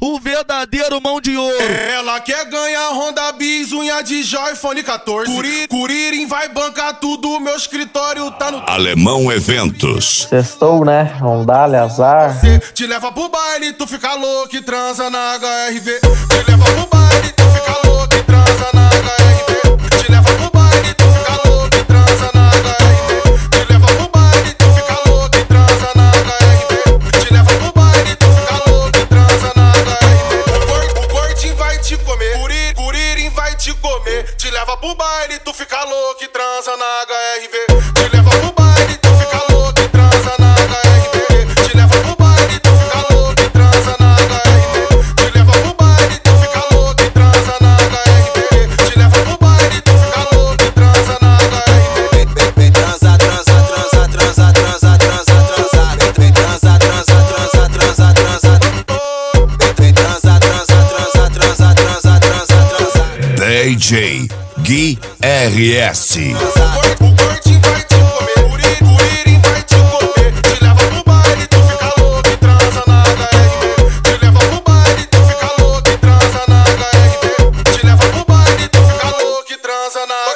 o verdadeiro mão de ouro. Ela quer ganhar Honda Bis, unha de jó, iPhone 14. Curirim vai bancar tudo, meu escritório tá no... Alemão Eventos. Sextou, né? Vamos dar azar. Te leva pro baile, tu fica louco e transa na HRV. Te leva pro baile, tu fica louco e transa na HRV. Te leva pro baile, tu fica louco e transa na HRV. Te leva pro baile, tu fica louco e transa na HRV. Te leva pro baile, tu fica louco e transa na HRV. O gordinho vai te comer, Curirim vai te comer. Te leva pro baile, tu fica louco e transa na HRV. Te leva pro baile, tu fica louco e transa na HRV. Te leva pro baile, tu fica louco e transa na HRV. Te leva pro baile, tu fica louco e transa na HRV. Te leva pro baile, tu fica louco e transa na HRV. Vem transa, transa, transa, transa, transa, transa, transa. Vem transa, transa, transa, transa, transa. Vem transa, transa, transa, transa, transa, transa, transa. DJ Gui RS. O gordinho vai te comer, Curirim vai te comer. Te leva pro baile, tu fica louco e transa na HRV. Te leva pro baile, tu fica louco e transa na HRV. Te leva pro baile, tu fica louco e transa na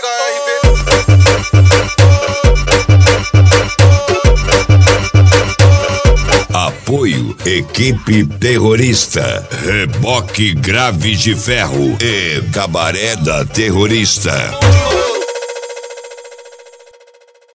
HRV. Apoio Equipe Terrorista, Reboque Graves de Ferro e Cabaré da Terrorista.